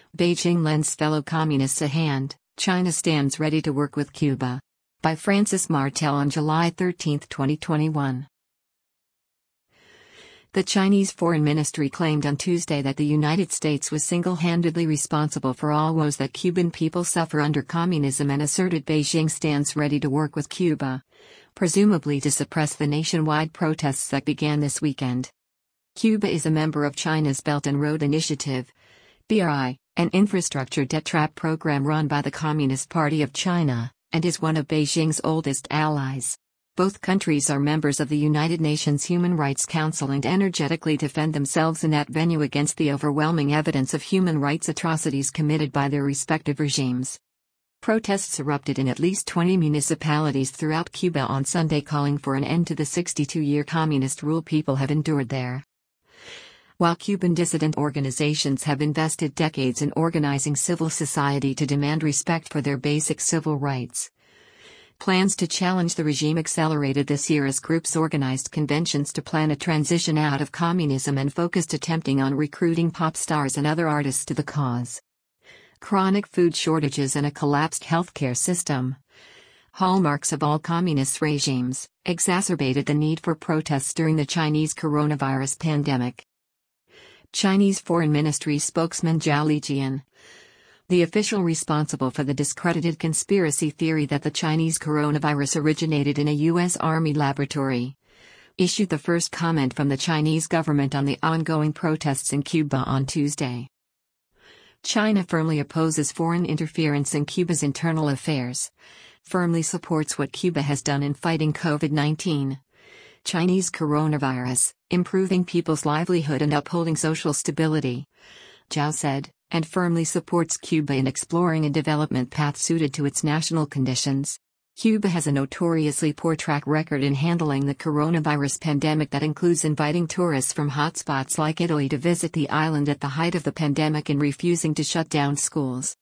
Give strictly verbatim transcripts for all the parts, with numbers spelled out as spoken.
Beijing lends fellow communists a hand, China stands ready to work with Cuba. By Francis Martel on July thirteenth, twenty twenty-one. The Chinese Foreign Ministry claimed on Tuesday that the United States was single-handedly responsible for all woes that Cuban people suffer under communism and asserted Beijing stands ready to work with Cuba, presumably to suppress the nationwide protests that began this weekend. Cuba is a member of China's Belt and Road Initiative, B R I, an infrastructure debt trap program run by the Communist Party of China, and is one of Beijing's oldest allies. Both countries are members of the United Nations Human Rights Council and energetically defend themselves in that venue against the overwhelming evidence of human rights atrocities committed by their respective regimes. Protests erupted in at least twenty municipalities throughout Cuba on Sunday, calling for an end to the sixty-two-year communist rule people have endured there. While Cuban dissident organizations have invested decades in organizing civil society to demand respect for their basic civil rights, plans to challenge the regime accelerated this year as groups organized conventions to plan a transition out of communism and focused attempting on recruiting pop stars and other artists to the cause. Chronic food shortages and a collapsed healthcare system, hallmarks of all communist regimes, exacerbated the need for protests during the Chinese coronavirus pandemic. Chinese Foreign Ministry spokesman Zhao Lijian, the official responsible for the discredited conspiracy theory that the Chinese coronavirus originated in a U S Army laboratory, issued the first comment from the Chinese government on the ongoing protests in Cuba on Tuesday. China firmly opposes foreign interference in Cuba's internal affairs, firmly supports what Cuba has done in fighting COVID nineteen, Chinese coronavirus, improving people's livelihood and upholding social stability, Zhao said, and firmly supports Cuba in exploring a development path suited to its national conditions. Cuba has a notoriously poor track record in handling the coronavirus pandemic that includes inviting tourists from hotspots like Italy to visit the island at the height of the pandemic and refusing to shut down schools.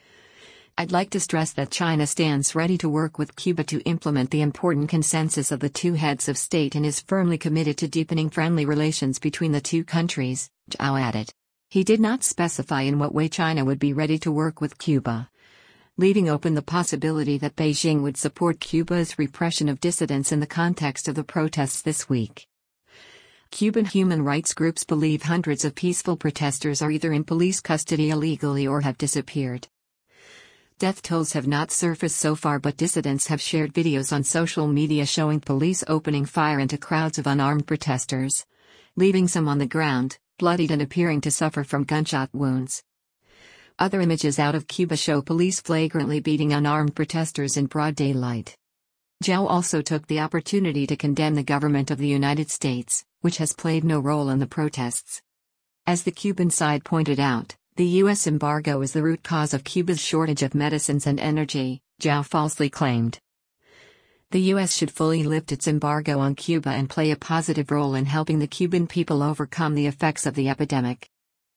I'd like to stress that China stands ready to work with Cuba to implement the important consensus of the two heads of state and is firmly committed to deepening friendly relations between the two countries, Zhao added. He did not specify in what way China would be ready to work with Cuba, leaving open the possibility that Beijing would support Cuba's repression of dissidents in the context of the protests this week. Cuban human rights groups believe hundreds of peaceful protesters are either in police custody illegally or have disappeared. Death tolls have not surfaced so far, but dissidents have shared videos on social media showing police opening fire into crowds of unarmed protesters, leaving some on the ground, bloodied and appearing to suffer from gunshot wounds. Other images out of Cuba show police flagrantly beating unarmed protesters in broad daylight. Zhao also took the opportunity to condemn the government of the United States, which has played no role in the protests. As the Cuban side pointed out, the U S embargo is the root cause of Cuba's shortage of medicines and energy, Zhao falsely claimed. The U S should fully lift its embargo on Cuba and play a positive role in helping the Cuban people overcome the effects of the epidemic.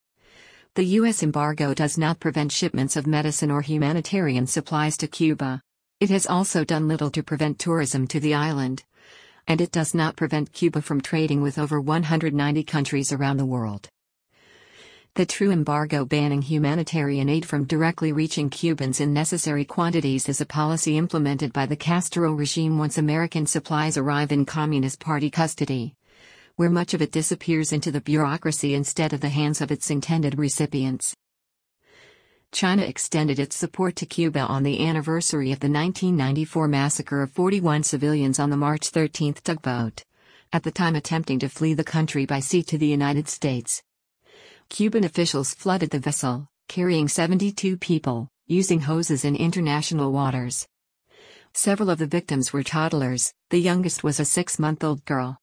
The U S embargo does not prevent shipments of medicine or humanitarian supplies to Cuba. It has also done little to prevent tourism to the island, and it does not prevent Cuba from trading with over one hundred ninety countries around the world. The true embargo banning humanitarian aid from directly reaching Cubans in necessary quantities is a policy implemented by the Castro regime once American supplies arrive in Communist Party custody, where much of it disappears into the bureaucracy instead of the hands of its intended recipients. China extended its support to Cuba on the anniversary of the nineteen ninety-four massacre of forty-one civilians on the March thirteenth tugboat, at the time attempting to flee the country by sea to the United States. Cuban officials flooded the vessel, carrying seventy-two people, using hoses in international waters. Several of the victims were toddlers, the youngest was a six-month-old girl.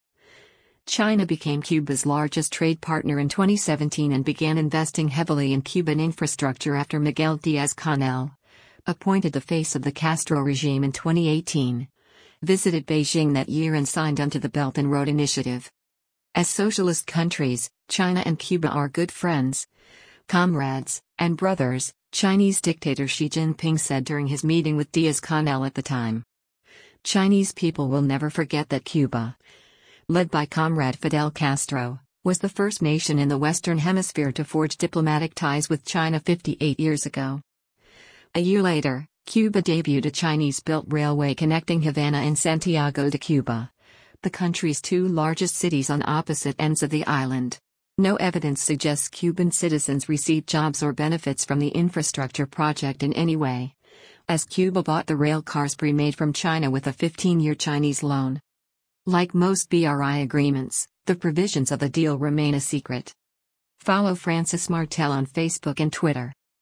China became Cuba's largest trade partner in twenty seventeen and began investing heavily in Cuban infrastructure after Miguel Díaz-Canel, appointed the face of the Castro regime in twenty eighteen, visited Beijing that year and signed onto the Belt and Road Initiative. As socialist countries, China and Cuba are good friends, comrades, and brothers, Chinese dictator Xi Jinping said during his meeting with Díaz-Canel at the time. Chinese people will never forget that Cuba, led by Comrade Fidel Castro, was the first nation in the Western Hemisphere to forge diplomatic ties with China fifty-eight years ago. A year later, Cuba debuted a Chinese-built railway connecting Havana and Santiago de Cuba, the country's two largest cities on opposite ends of the island. No evidence suggests Cuban citizens received jobs or benefits from the infrastructure project in any way, as Cuba bought the rail cars pre-made from China with a fifteen-year Chinese loan. Like most B R I agreements, the provisions of the deal remain a secret. Follow Francis Martel on Facebook and Twitter.